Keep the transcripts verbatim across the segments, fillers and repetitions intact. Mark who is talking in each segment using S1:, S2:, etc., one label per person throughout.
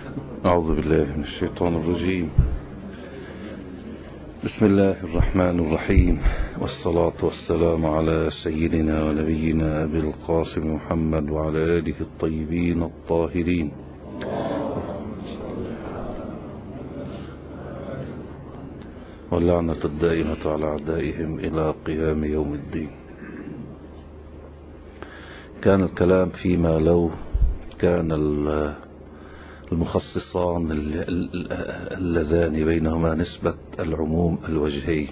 S1: أعوذ بالله من الشيطان الرجيم. بسم الله الرحمن الرحيم، والصلاة والسلام على سيدنا ونبينا أبي القاسم محمد وعلى آله الطيبين الطاهرين. واللعنة الدائمة على أعدائهم إلى قيام يوم الدين. كان الكلام فيما لو كان المخصصان اللذان بينهما نسبة العموم الوجهي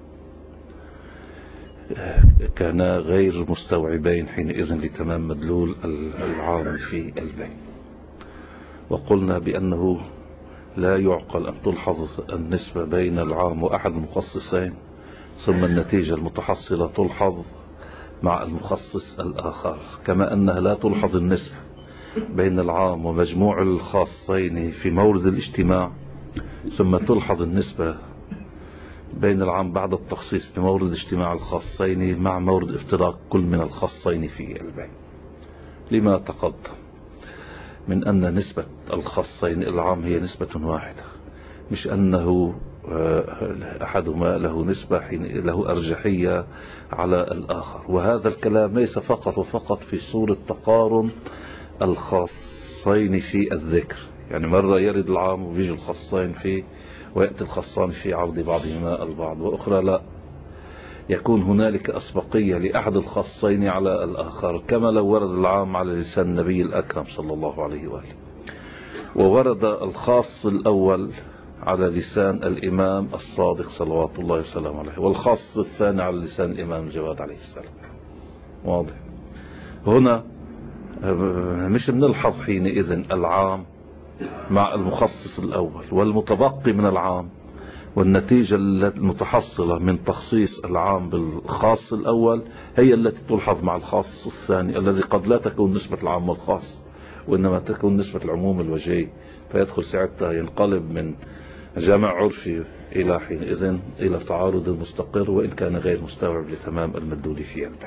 S1: كانا غير مستوعبين حينئذ لتمام مدلول العام في البين، وقلنا بأنه لا يعقل أن تلحظ النسبة بين العام وأحد المخصصين ثم النتيجة المتحصلة تلحظ مع المخصص الآخر، كما أنها لا تلحظ النسبة بين العام ومجموع الخاصين في مورد الاجتماع ثم تلحظ النسبة بين العام بعد التخصيص بمورد اجتماع الخاصين مع مورد افتراق كل من الخاصين في البين، لما تقدم من أن نسبة الخاصين العام هي نسبة واحدة، مش أنه أحدهما له نسبة حين له أرجحية على الآخر. وهذا الكلام ليس فقط وفقط في صورة تقارن الخاصين في الذكر، يعني مرة يرد العام ويجي الخاصين فيه ويأتي الخاصان في عرض بعضهما البعض، وأخرى لا، يكون هنالك أسبقية لأحد الخاصين على الآخر، كما لو ورد العام على لسان النبي الأكرم صلى الله عليه وآله، وورد الخاص الأول على لسان الإمام الصادق صلوات الله وسلامه عليه، والخاص الثاني على لسان الإمام الجواد عليه السلام. واضح؟ هنا مش بنلحظ حينئذ العام مع المخصص الأول والمتبقي من العام، والنتيجة المتحصلة من تخصيص العام بالخاص الأول هي التي تلحظ مع الخاص الثاني، الذي قد لا تكون نسبة العام والخاص وإنما تكون نسبة العموم الوجهي، فيدخل ساعتها ينقلب من جمع عرفي إلى حينئذ إلى تعارض مستقر وإن كان غير مستوعب لتمام المدلول في البين.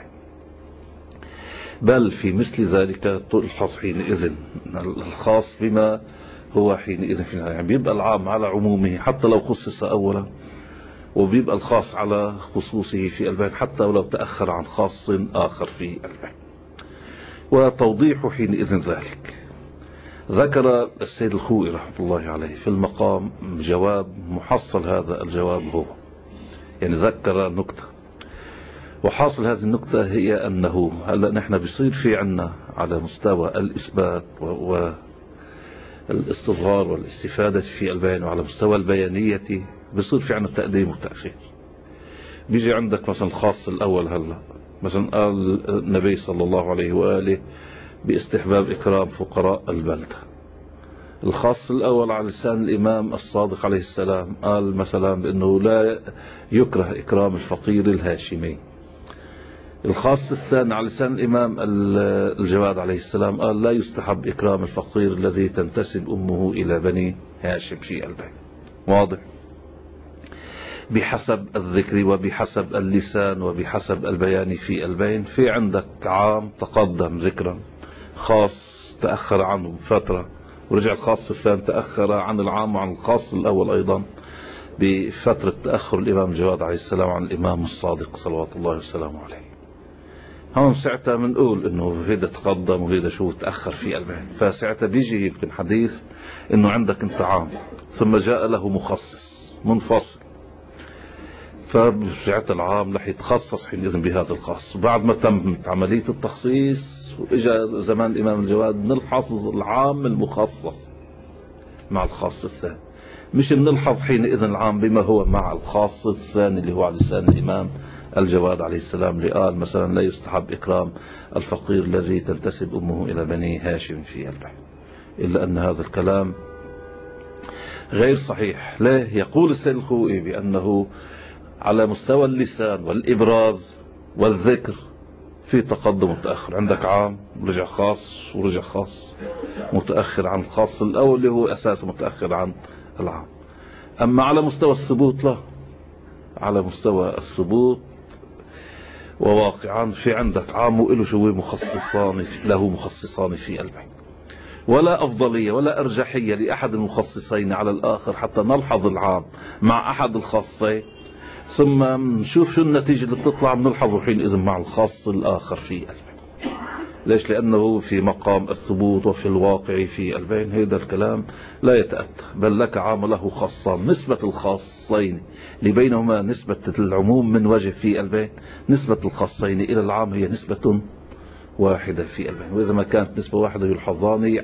S1: بل في مثل ذلك تلحظ حينئذ الخاص بما هو حينئذ في النهاية، يعني بيبقى العام على عمومه حتى لو خصص أولا، وبيبقى الخاص على خصوصه في البين حتى ولو تأخر عن خاص آخر في البين. وتوضيح حينئذ ذلك ذكر السيد الخوئي رحمة الله عليه في المقام جواب محصل هذا الجواب، هو يعني ذكر نكتة، وحاصل هذه النكتة هي أنه هلأ نحن بيصير في عنا على مستوى الإثبات والاستظهار والاستفادة في البيان، وعلى مستوى البيانية بيصير في عنا تقديم وتأخير. بيجي عندك مثلا الخاص الأول، هلأ مثلا قال النبي صلى الله عليه وآله باستحباب إكرام فقراء البلدة. الخاص الأول على لسان الإمام الصادق عليه السلام قال مثلا بأنه لا يكره إكرام الفقير الهاشمي. الخاص الثاني على لسان الإمام الجواد عليه السلام قال لا يستحب إكرام الفقير الذي تنتسب أمه إلى بني هاشم في البين. واضح؟ بحسب الذكر وبحسب اللسان وبحسب البيان في البين. في عندك عام تقدم ذكرا، خاص تأخر عنه بفترة، ورجع الخاص الثاني تأخر عن العام وعن الخاص الأول أيضا بفترة تأخر الإمام الجواد عليه السلام عن الإمام الصادق صلوات الله وسلامه عليه. هم ساعتها بنقول إنه هيدا تقدم وهيدا شو تأخر في البين، فساعتها بيجي يمكن حديث إنه عندك أنت عام ثم جاء له مخصص منفصل، فرجعت العام رح يتخصص حينئذ بهذا الخاص. بعد ما تمت عملية التخصيص وإجا زمان الإمام الجواد نلحظ العام المخصص مع الخاص الثاني، مش نلحظ حينئذ العام بما هو مع الخاص الثاني اللي هو على لسان الإمام الجواد عليه السلام، اللي قال مثلا لا يستحب إكرام الفقير الذي تنتسب أمه إلى بني هاشم في البين. إلا أن هذا الكلام غير صحيح. ليه؟ يقول السيد الخوئي بأنه على مستوى اللسان والإبراز والذكر في تقدم وتأخر، عندك عام ورجع خاص ورجع خاص متأخر عن الخاص الأول اللي هو أساسا متأخر عن العام. أما على مستوى الثبوت لا، على مستوى الثبوت وواقعا في عندك عام وإله شو مخصصان له مخصصان في البين. ولا أفضلية ولا أرجحية لأحد المخصصين على الآخر حتى نلحظ العام مع أحد الخاصين، ثم نشوف شو النتيجة اللي بتطلع بنلحظه حينئذ مع الخاص الآخر في البين. ليش؟ لأنه في مقام الثبوت وفي الواقع في البين هذا الكلام لا يتأتى، بل لك عام له خاصان. نسبة الخاصين اللي بينهما نسبة العموم من وجه في البين، نسبة الخاصين إلى العام هي نسبة واحدة في البين، وإذا ما كانت نسبة واحدة يلحظان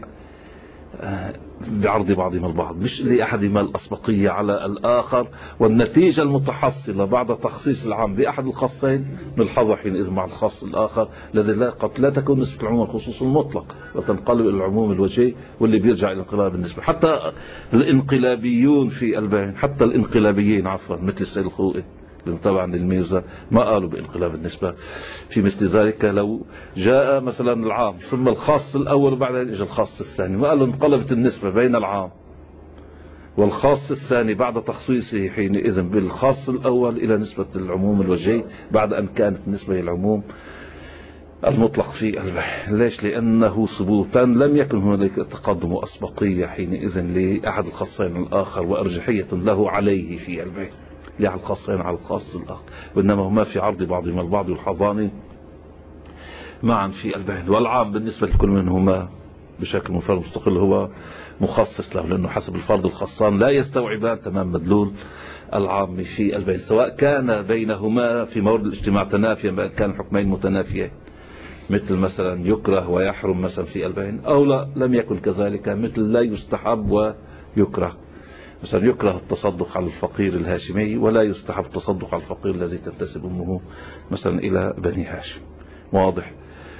S1: بعرض بعضهما البعض، مش لأحدهما الأسبقية على الآخر، والنتيجة المتحصلة بعد تخصيص العام بأحد الخاصين نلحظها حينئذ مع الخاص الآخر الذي لا قد لا تكون نسبة العموم الخصوص المطلق، وتنقلب إلى العموم الوجهي واللي بيرجع إلى انقلاب النسبة. حتى الانقلابيون في البين، حتى الانقلابيين عفوا مثل السيد الخوئي طبعا للميرزا ما قالوا بانقلاب النسبة في مثل ذلك. لو جاء مثلا العام ثم الخاص الأول وبعدين اجى الخاص الثاني، ما قالوا انقلبت النسبة بين العام والخاص الثاني بعد تخصيصه حينئذ بالخاص الأول إلى نسبة العموم الوجهي بعد أن كانت النسبة العموم المطلق في البحث. ليش؟ لأنه ثبوتا لم يكن هنالك تقدم أسبقية حينئذ لأحد الخاصين الآخر وأرجحية له عليه في البحث على الخاصين على الخاص الآخر، وإنما هما في عرض بعضهما البعض يلحظان معا في البين. والعام بالنسبة لكل منهما بشكل منفرد مستقل هو مخصص له، لأنه حسب الفرض الخاصان لا يستوعبان تمام مدلول العام في البين، سواء كان بينهما في مورد الاجتماع تنافيا، كان حكمين متنافيين مثل مثلا يكره ويحرم مثلا في البين، أو لا لم يكن كذلك مثل لا يستحب ويكره. مثلا يكره التصدق على الفقير الهاشمي ولا يستحب التصدق على الفقير الذي تنتسب أمه مثلا إلى بني هاشم. واضح؟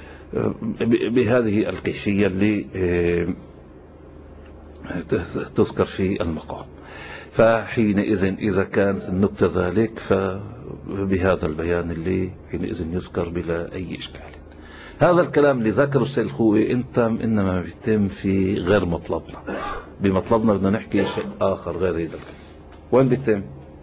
S1: بهذه الكيفية اللي تذكر في المقام. فحينئذ إذا كانت النكتة ذلك فبهذا البيان اللي حينئذ يذكر بلا أي إشكال. هذا الكلام اللي ذكره السيد الخوئي انت انما بيتم في غير مطلبنا، بمطلبنا بدنا نحكي شيء اخر غير هذا الكلام. وين بيتم؟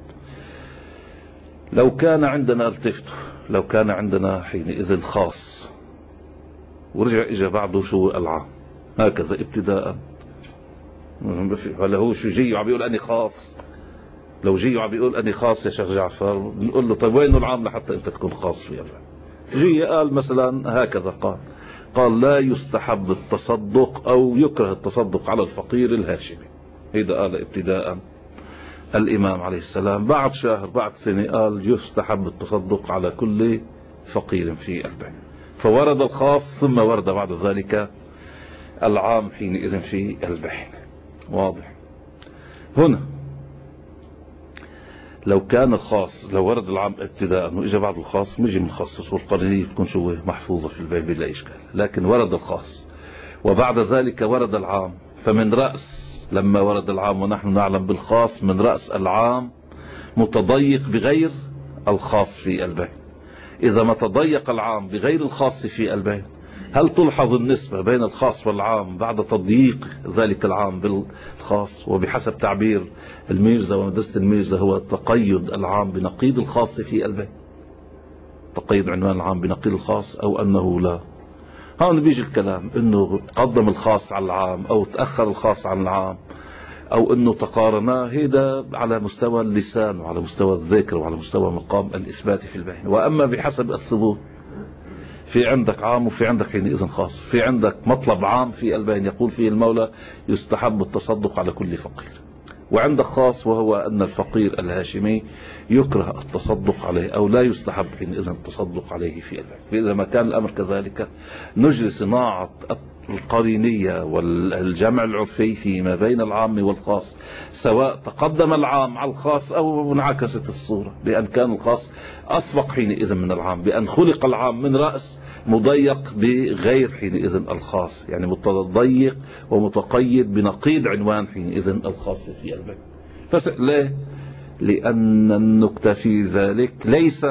S1: لو كان عندنا التفتوا لو كان عندنا حينئذ خاص ورجع اجى بعده شو العام هكذا ابتداء، هلا هو شو جي وعم بيقول اني خاص؟ لو جي وعم بيقول اني خاص يا شيخ جعفر بنقول له طيب وين العام لحتى انت تكون خاص فيه؟ جي قال مثلا هكذا قال قال لا يستحب التصدق أو يكره التصدق على الفقير الهاشمي، هذا قال ابتداء الإمام عليه السلام. بعد شهر بعد سنة قال يستحب التصدق على كل فقير في البين، فورد الخاص ثم ورد بعد ذلك العام حينئذ في البين. واضح؟ هنا لو كان الخاص لو ورد العام ابتداء واجى بعد الخاص نجي بنخصص والقرينيه بتكون شو محفوظه في البين بلا اشكال، لكن ورد الخاص وبعد ذلك ورد العام، فمن راس لما ورد العام ونحن نعلم بالخاص من راس العام متضيق بغير الخاص في البين. اذا ما تضيق العام بغير الخاص في البين هل تلحظ النسبة بين الخاص والعام بعد تضييق ذلك العام بالخاص؟ وبحسب تعبير الميرزا ومدرسة الميرزا هو تقيد العام بنقيض الخاص في البين، تقيد عنوان العام بنقيض الخاص، أو أنه لا. هون بيجي الكلام أنه قدم الخاص على العام أو تأخر الخاص عن العام أو أنه تقارنا، هذا على مستوى اللسان وعلى مستوى الذكر وعلى مستوى مقام الإثبات في البين. وأما بحسب الثبوت في عندك عام وفي عندك حينئذ خاص، في عندك مطلب عام في البين يقول فيه المولى يستحب التصدق على كل فقير، وعندك خاص وهو أن الفقير الهاشمي يكره التصدق عليه أو لا يستحب حينئذ التصدق عليه في البين. فإذا ما كان الأمر كذلك نجري صناعة القرينية والجمع العرفي فيما بين العام والخاص، سواء تقدم العام على الخاص أو انعكست الصورة بأن كان الخاص أسبق حينئذ من العام، بأن خلق العام من رأس مضيق بغير حينئذ الخاص، يعني متضيق ومتقيد بنقيض عنوان حينئذ الخاص في البين. فليه؟ لأن النكتة في ذلك ليس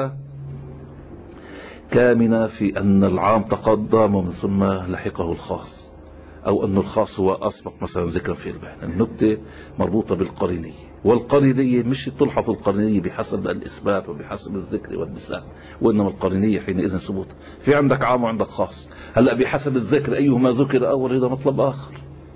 S1: كامنة في أن العام تقدم ومن ثم لحقه الخاص، أو أن الخاص هو أسبق مثلا ذكرا في البين. النكتة مربوطة بالقرينية، والقرينية مش تلحظ القرينية بحسب الإثبات وبحسب الذكر والنساء، وإنما القرينية حينئذ ثبوت. في عندك عام وعندك خاص، هلأ بحسب الذكر أيهما ذكر أول هذا مطلب آخر،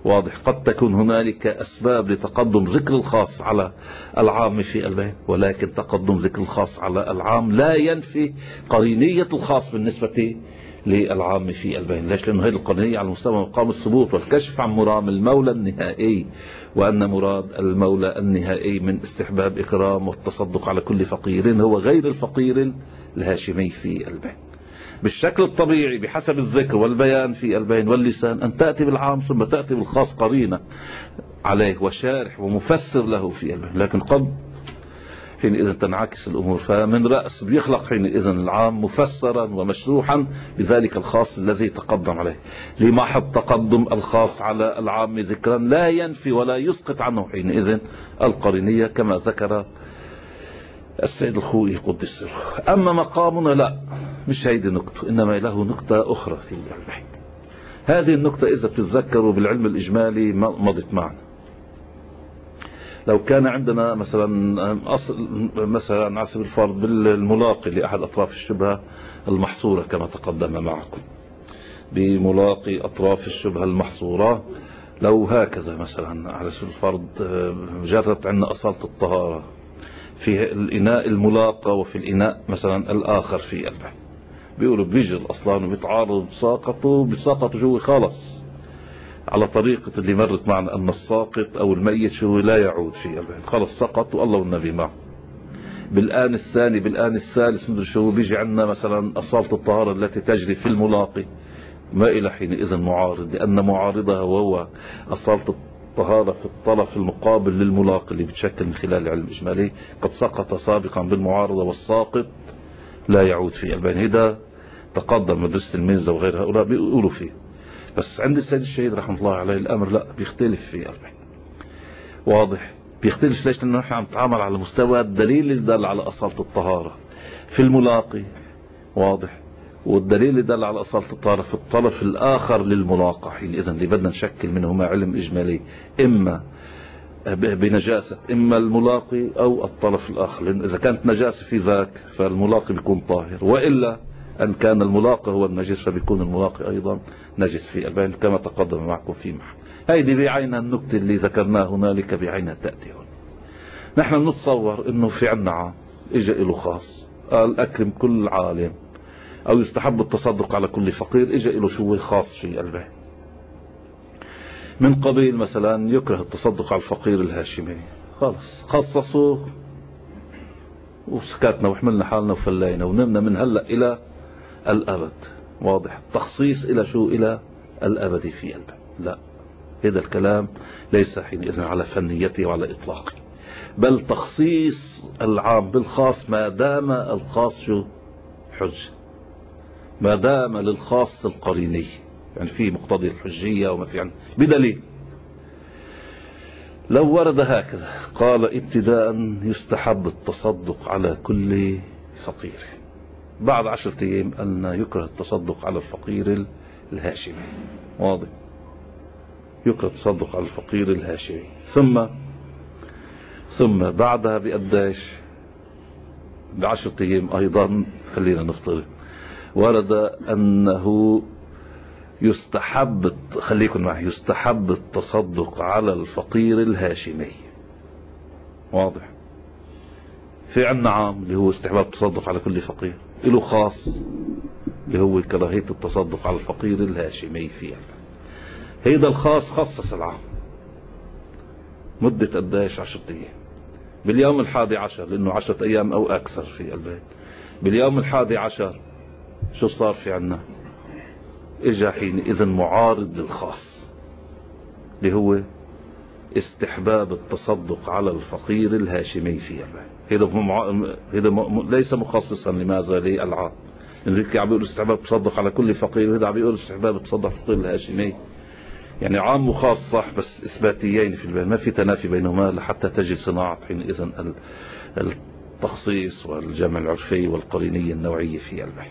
S1: واضح. قد تكون هنالك أسباب لتقدم ذكر الخاص على العام في البين، ولكن تقدم ذكر الخاص على العام لا ينفي قرينية الخاص بالنسبة للعام في البين. ليش؟ لأنه هذه القرينية على مستوى مقام الثبوت والكشف عن مرام المولى النهائي، وأن مراد المولى النهائي من استحباب إكرام والتصدق على كل فقير هو غير الفقير الهاشمي في البين. بالشكل الطبيعي بحسب الذكر والبيان في البين واللسان أن تأتي بالعام ثم تأتي بالخاص قرينة عليه وشارح ومفسر له في البين، لكن قد حينئذ تنعكس الأمور، فمن رأس بيخلق حينئذ العام مفسرا ومشروحا بذلك الخاص الذي تقدم عليه، لمحض تقدم الخاص على العام ذكرا لا ينفي ولا يسقط عنه حينئذ القرينية كما ذكر السيد الخوئي قدس سره. أما مقامنا لا، مش هيدي نكتة، إنما له نكتة أخرى في العلم. هذه النكتة إذا بتتذكروا بالعلم الإجمالي مضت معنا. لو كان عندنا مثلا أصل مثلا على سبيل الفرض بالملاقي لأحد أطراف الشبهة المحصورة كما تقدم معكم، بملاقي أطراف الشبهة المحصورة، لو هكذا مثلا على سبيل الفرض جرت عندنا أصالة الطهارة في الإناء الملاقى وفي الإناء مثلا الآخر في قلبه، بيقولوا بيجي الأصلان وبيتعارض بساقطوا بيتساقطوا جوا خالص، على طريقة اللي مرت معنا أن الساقط أو الميت شو لا يعود في قلبه، خلص سقط والله والنبي معه. بالآن الثاني بالآن الثالث مدري شو بيجي عندنا مثلا أصالة الطهارة التي تجري في الملاقي، ما إلى حينئذ معارض، لأن معارضها وهو أصالة الطهارة في الطرف المقابل للملاقي اللي بتشكل من خلال العلم الإجمالي قد سقط سابقا بالمعارضة، والساقط لا يعود في البين. هذا تقدم مدرسة المنزة وغير هؤلاء بيقولوا فيه، بس عند السيد الشهيد رحمه الله عليه الأمر لا، بيختلف في البين. واضح؟ بيختلف. ليش؟ لأنه نحن عم نتعامل على مستوى الدليل اللي دل على أصالة الطهارة في الملاقي، واضح، والدليل اللي دل على أصالة الطهارة في الطرف الآخر للملاقى. حينئذ اللي بدنا نشكل منهما علم إجمالي، إما بنجاسة إما الملاقي أو الطرف الآخر، لأن إذا كانت نجاسة في ذاك فالملاقي بيكون طاهر، وإلا أن كان الملاقي هو النجس فبيكون الملاقي أيضا نجس في البين كما تقدم معكم في محل. هيدي بعينها النكتة اللي ذكرناها هنالك بعينها تأتي هون. نحن نتصور إنه في عنا عام إجا إله خاص قال أكرم كل عالم أو يستحب التصدق على كل فقير، إجا إله شو خاص في البين من قبيل مثلا يكره التصدق على الفقير الهاشمي، خلص خصصوه وسكتنا وحملنا حالنا وفلينا ونمنا من هلا الى الابد. واضح؟ تخصيص الى شو؟ الى الابد في قلبه. لا، هذا الكلام ليس حينئذ على فنيته وعلى اطلاقه، بل تخصيص العام بالخاص ما دام الخاص شو؟ حجه، ما دام للخاص القريني، يعني في مقتضي الحجية وما في عنه بدليل. لو ورد هكذا قال ابتداء يستحب التصدق على كل فقير، بعد عشرة أيام أن يكره التصدق على الفقير الهاشمي. واضح؟ يكره التصدق على الفقير الهاشمي، ثم ثم بعدها بقديش؟ بعشرة أيام أيضا، خلينا نفترض ورد أنه يستحب، خليكم معي، يستحب التصدق على الفقير الهاشمي. واضح؟ في عنا عام اللي هو استحباب التصدق على كل فقير، له خاص اللي هو كراهية التصدق على الفقير الهاشمي فيها. هيدا الخاص خصص العام مدة قديش؟ عشرة أيام. باليوم الحادي عشر، لأنه عشرة أيام أو أكثر في البيت، باليوم الحادي عشر شو صار في عنا؟ اجا حينئذ معارض للخاص اللي هو استحباب التصدق على الفقير الهاشمي في البيت. هذا مع... هذا م... ليس مخصصا لماذا؟ للعام، لأنه هيك عم بيقول استحباب التصدق على كل فقير، وهذا عم بيقول استحباب التصدق على الفقير الهاشمي، يعني عام وخاص صح، بس اثباتيين في البيت، ما في تنافي بينهما لحتى تجد صناعة حينئذ ال... التخصيص والجمع العرفي والقرينية النوعية في البيت.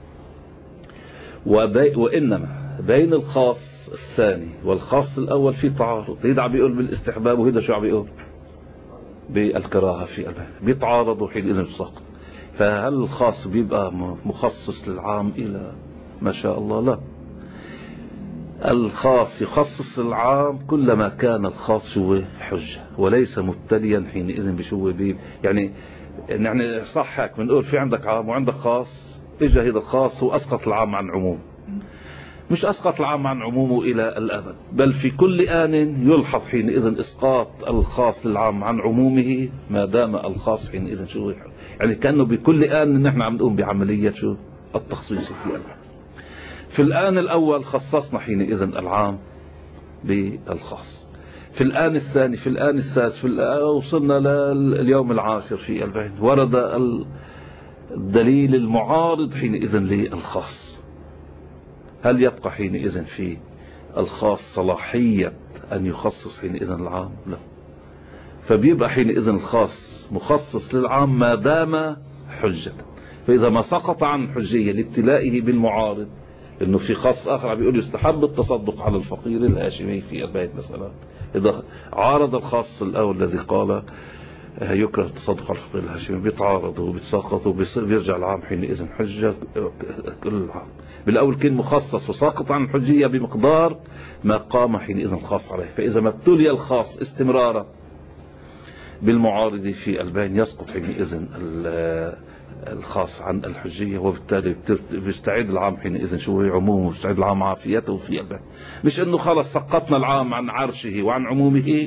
S1: وبي... وإنما بين الخاص الثاني والخاص الأول في تعارض. هيدا عم بيقول بالاستحباب وهيدا شو عم بيقول؟ بالكراهة في البيت، بيتعارضوا حينئذ بسقط. فهل الخاص بيبقى مخصص للعام إلى ما شاء الله؟ لا. الخاص يخصص العام كلما كان الخاص شو حجة وليس مبتليا حينئذ بشو بيه. يعني يعني صح هيك بنقول في عندك عام وعندك خاص، اجى هذا الخاص واسقط العام عن عموم، مش اسقط العام عن عمومه الى الابد، بل في كل آن يلحظ حينئذ اسقاط الخاص للعام عن عمومه ما دام الخاص حينئذ شو يعني كانه بكل آن نحن عم نقوم بعملية شو التخصيص في العام. في الآن الأول خصصنا حينئذ العام بالخاص، في الآن الثاني، في الآن السادس، في الآن وصلنا لليوم العاشر في البين ورد الدليل المعارض حينئذ للخاص. هل يبقى حينئذ في الخاص صلاحية أن يخصص حينئذ العام؟ لا. فبيبقى حينئذ الخاص مخصص للعام ما دام حجة. فإذا ما سقط عن الحجية لابتلائه بالمعارض، إنه في خاص آخر عم بيقول يستحب التصدق على الفقير الهاشمي في البيت مثلا، إذا عارض الخاص الأول الذي قال يكره التصدق على الفقير الهاشمي بيتعارض وبيتساقط وبيرجع العام حينئذ حجة كل العام. بالأول كان مخصص وساقط عن الحجية بمقدار ما قام حينئذ الخاص عليه. فإذا ما ابتلي الخاص استمرارا بالمعارض في البين يسقط حينئذ الخاص عن الحجية، وبالتالي بيستعيد العام حينئذ شو هي عمومه، بيستعيد العام عافيته في البين. مش انه خلص سقطنا العام عن عرشه وعن عمومه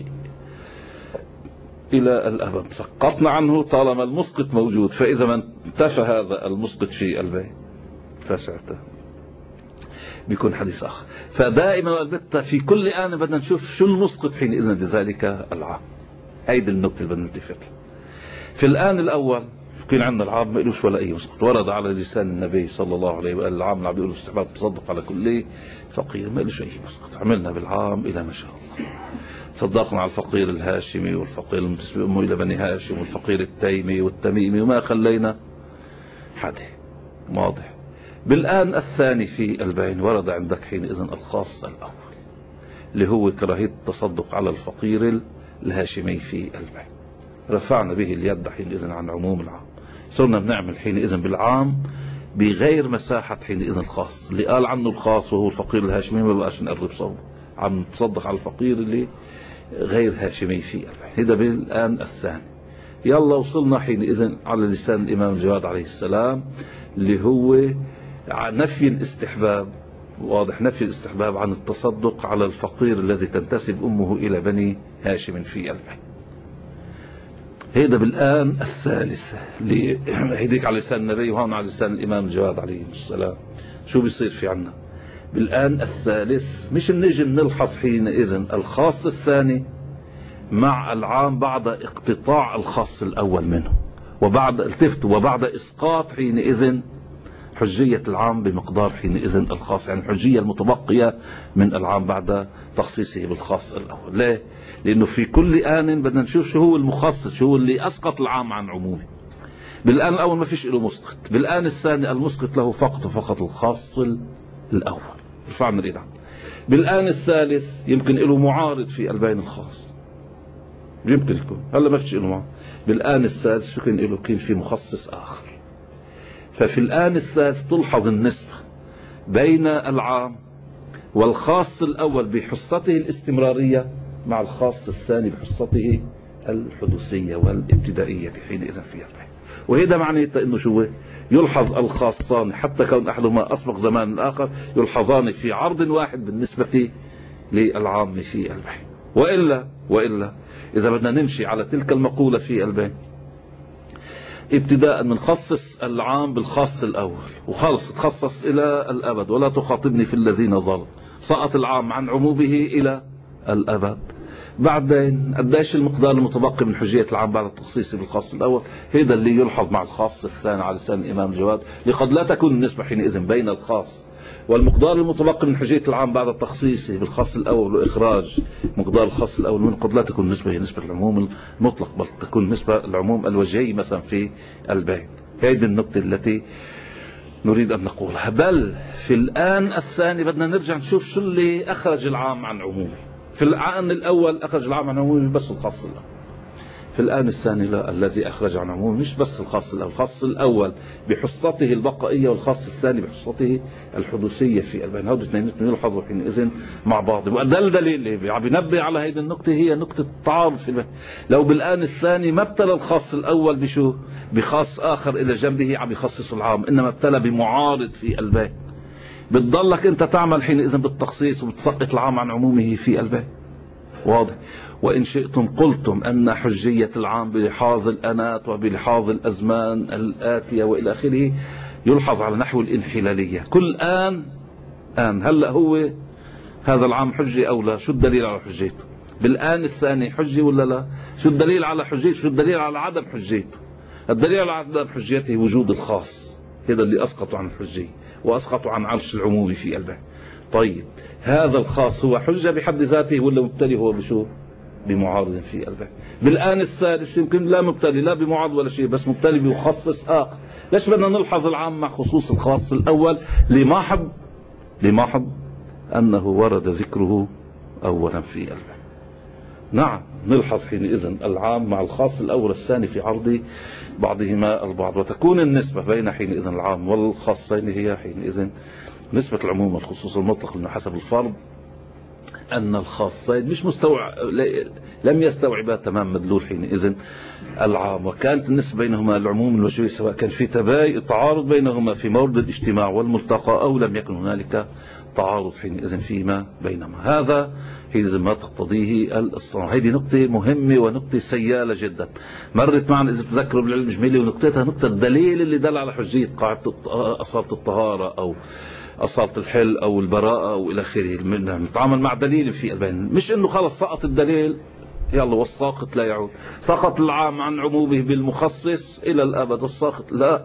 S1: الى الابد، سقطنا عنه طالما المسقط موجود. فاذا ما انتفى هذا المسقط في البين فساعته بيكون حديث اخر. فدائما البتة في كل آن بدنا نشوف شو المسقط حينئذ لذلك العام. هيدي النقطة اللي بدنا نلتفت. في الآن الأول كان عندنا العام ما إلوش ولا أي مسقط، ورد على لسان النبي صلى الله عليه وآله العام اللي عم بيقولوا استحباب التصدق على كل فقير ما إلوش أي مسقط. عملنا بالعام إلى ما شاء الله، صدقنا على الفقير الهاشمي والفقير المنتسب أمه إلى بني هاشم والفقير التيمي والتميمي وما خلينا حدا. واضح. بالآن الثاني في البين ورد عندك حينئذ الخاص الأول اللي هو كراهية التصدق على الفقير الهاشمي في البين. رفعنا به اليد حينئذ عن عموم العام، صرنا بنعمل حينئذ بالعام بغير مساحة حينئذ الخاص اللي قال عنه الخاص وهو الفقير الهاشمي ما بقاش نقرب صوب، عم نتصدق على الفقير اللي غير هاشمي في البين. هذا بالآن الثاني. يلا وصلنا حينئذ على لسان الإمام الجواد عليه السلام اللي هو نفي الاستحباب. واضح، نفي الاستحباب عن التصدق على الفقير الذي تنتسب أمه إلى بني هاشم في البين. هيدا بالآن الثالث اللي هيديك على لسان النبي وهون على لسان الإمام الجواد عليه السلام. شو بيصير في عنا بالآن الثالث؟ مش بنجي بنلحظ حينئذ الخاص الثاني مع العام بعد اقتطاع الخاص الأول منه وبعد التفتوا وبعد إسقاط حينئذ حجية العام بمقدار حينئذ الخاص، يعني الحجية المتبقية من العام بعد تخصيصه بالخاص الأول. ليه؟ لأنه في كل آن بدنا نشوف شو هو المخصص، شو هو اللي أسقط العام عن عمومه. بالآن الأول ما فيش له مسقط، بالآن الثاني المسقط له فقط فقط الخاص الأول، رفعنا الإيد عنه. بالآن الثالث يمكن له معارض في البين الخاص، يمكن يكون هلا ما فيش له معارض. بالآن الثالث يمكن له كين في مخصص آخر. ففي الآن الثالث تلحظ النسبة بين العام والخاص الأول بحصته الاستمرارية مع الخاص الثاني بحصته الحدوثية والابتدائية حينئذ في البين. وهذا معناته انه شو يلحظ الخاصان حتى كون احدهما اسبق زمان الاخر يلحظان في عرض واحد بالنسبة للعام في البين. والا والا اذا بدنا نمشي على تلك المقولة في البين ابتداء من خصص العام بالخاص الأول وخلص تخصص إلى الأبد ولا تخاطبني في الذين ظلوا، سقط العام عن عمومه إلى الأبد. بعدين قديش المقدار المتبقي من حجية العام بعد التخصيص بالخاص الأول؟ هذا اللي يلحظ مع الخاص الثاني على لسان الإمام الجواد، لقد لا تكون النسبة حينئذ بين الخاص والمقدار المتبقي من حجية العام بعد التخصيص بالخاص الأول وإخراج مقدار الخاص الأول من قد لا تكون النسبة هي نسبة العموم المطلق، بل تكون نسبة العموم الوجهي مثلا في البين. هذه النقطة التي نريد أن نقولها. بل في الآن الثاني بدنا نرجع نشوف شو اللي أخرج العام عن عمومه. في الآن الأول أخرج العام عن عمومه بس الخاص الأول. في الآن الثاني لا، الذي أخرج عن عموم مش بس الخاص الأول، الخاص الأول بحصته البقائية والخاص الثاني بحصته الحدوثية في البين، هؤلاء الاثنين يلحظوا حينئذ مع بعض. وده الدليل اللي عم بينبه على هذه النقطة، هي نقطة التعارض في البين. لو بالآن الثاني ما ابتلى الخاص الأول بشو؟ بخاص آخر إلى جنبه عم يخصص العام، إنما ابتلى بمعارض في البين، بتضلك أنت تعمل حينئذ بالتخصيص وبتسقط العام عن عمومه في البين. واضح؟ وإن شئتم قلتم أن حجية العام بلحاظ الأنات وبلحاظ الأزمان الآتية وإلى آخره يلحظ على نحو الانحلالية. كل آن آن هلأ هو هذا العام حجي أو لا؟ شو الدليل على حجيته؟ بالآن الثاني حجي ولا لا؟ شو الدليل على حجيته؟ شو الدليل على عدم حجيته؟ الدليل على عدم حجيته وجود الخاص، هذا اللي أسقطوا عن الحجية وأسقطوا عن عرش العموم في البين. طيب هذا الخاص هو حجة بحد ذاته ولا مبتلي هو بشو؟ بمعارض في البين. بالآن الثالث يمكن لا مبتلي لا بمعارض ولا شيء، بس مبتلي بمخصص آخر. ليش بدنا نلحظ العام مع خصوص الخاص الأول؟ لمحض لمحض أنه ورد ذكره أولا في البين. نعم نلحظ حينئذ العام مع الخاص الأول الثاني في عرض بعضهما البعض، وتكون النسبة بين حينئذ العام والخاصين هي حينئذ نسبة العموم والخصوص المطلق، لأنه حسب الفرض أن الخاصين مش مستوعب لم يستوعبا تمام مدلول حينئذ العام، وكانت النسبة بينهما العموم الوجهي، سواء كان في تعارض بينهما في مورد الاجتماع والملتقى أو لم يكن هنالك تعارض حينئذ فيما بينما. هذا حينئذ ما تقتضيه الصناعة. هذه نقطة مهمة ونقطة سيالة جدا، مرت معنا إذا بتذكروا بالعلم الإجمالي، ونقطتها نقطة الدليل اللي دل على حجية قاعدة أصالة الطهارة أو أصالة الحل أو البراءة أو إلى آخره. نتعامل مع دليل في البين، مش إنه خلص سقط الدليل يلا والساقط لا يعود، سقط العام عن عمومه بالمخصص إلى الأبد والساقط لا.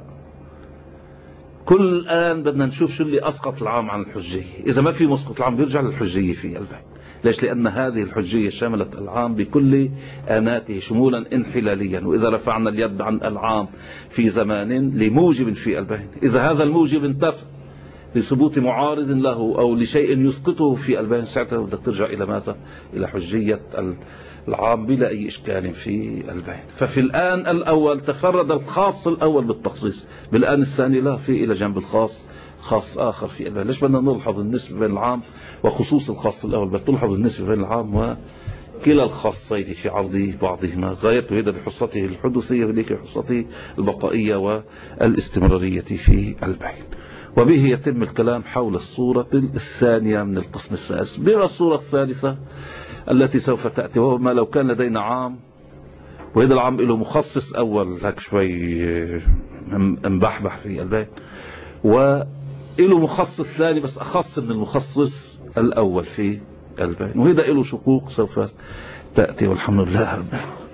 S1: كل الآن بدنا نشوف شو اللي أسقط العام عن الحجية. إذا ما في مسقط العام بيرجع للحجية في البين. ليش؟ لأن هذه الحجية شملت العام بكل آناته شمولا انحلاليا، وإذا رفعنا اليد عن العام في زمان لموجب في البين، إذا هذا الموجب انتفى لثبوت معارض له أو لشيء يسقطه في البين، ساعتها بدك ترجع إلى ماذا؟ إلى حجية العام بلا أي إشكال في البين. ففي الآن الأول تفرد الخاص الأول بالتخصيص، بالآن الثاني لا، في إلى جنب الخاص خاص آخر في البين. ليش بدنا نلحظ النسبة بين العام وخصوص الخاص الأول؟ بل تلحظ النسبة بين العام وكلا الخاصين في عرض بعضهما، غايته هذا بحصته الحدوثية وذيك بحصته البقائية والاستمرارية في البين. وبه يتم الكلام حول الصورة الثانية من القسم الثالث. بما الصورة الثالثة التي سوف تأتي، وهو ما لو كان لدينا عام وهذا العام له مخصص أول هيك شوي مبحبح في البين، وله مخصص ثاني بس أخص من المخصص الأول في البين، وهذا له شقوق سوف تأتي والحمد لله رب العالمين.